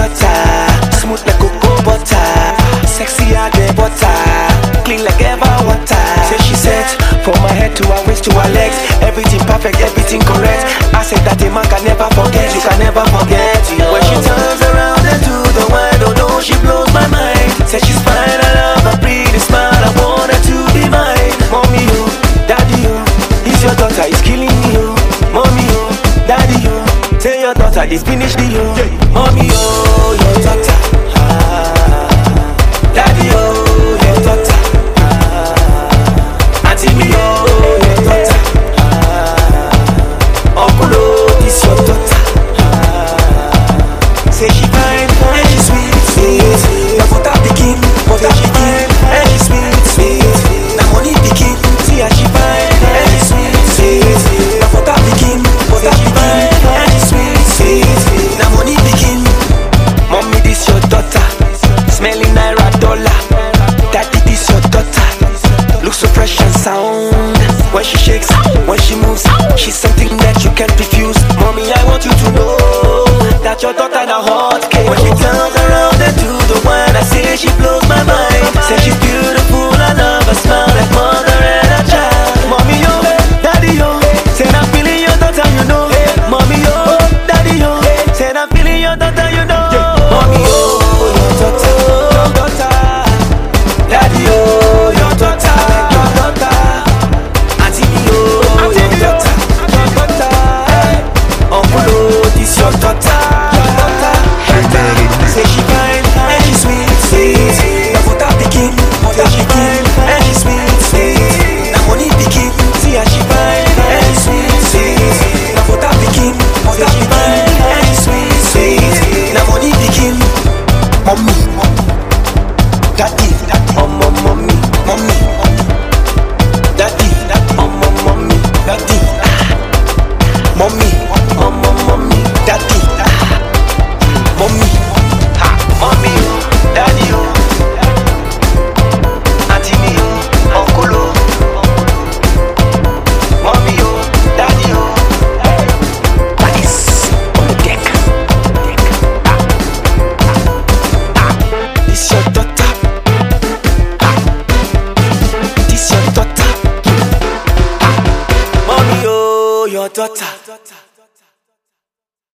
daughter, smooth like cocoa butter, sexy as the butter, clean like ever water. Say she said, from my head to her waist to her legs, everything perfect, everything correct. I said that a man can never forget, you can never forget. When she turns around and do the wine, oh no, she blows my mind. Say she's fine, I love her pretty smile, I want her to be mine. Mommy, oh, daddy, oh, is your daughter is killing me, oh. Mommy, oh, daddy, oh, say your daughter is finished, oh. Mommy, oh, your daughter, daddy, oh, your daughter, auntie me, oh, your daughter, uncle, oh, this your daughter. Say she fine and she sweet, your daughter pikin, but she fine and she sweet, na money pikin, see how she fine and she sweet, your daughter pikin, but she fine and she sweet, na money pikin. Mommy, this your daughter, smelling naira dollar. Daddy, this your daughter, looks so fresh and sound. When she shakes, when she moves, she's something that you can't refuse. Mommy, I want you to know that your daughter na hot cake. When she turns around and do the wine, I say she blows my mind. Say she's beautiful, I love her smile like mother and a child. Mommy, yo, daddy, yo, say I'm feeling your daughter, you know. Mommy, yo, daddy, yo, say I'm feeling your daughter, you know. Mommy, yo, your daughter, daddy, yo, your daughter, auntie, yo, your daughter, uncle, oh, this your daughter. Say she fine and she sweet, na daughter pikin, but she fine and she sweet, na money pikin, see how she fine and she sweet, na daughter pikin, but she fine and she sweet, na money pikin. Mommy, daddy, mommy, mommy, daddy, mommy, daddy, mommy, mommy, daddy, mommy, mommy, daddy, auntie me, uncle, mommy, daddy, nice on the deck. This your daughter, this your daughter, mommy, oh, your daughter.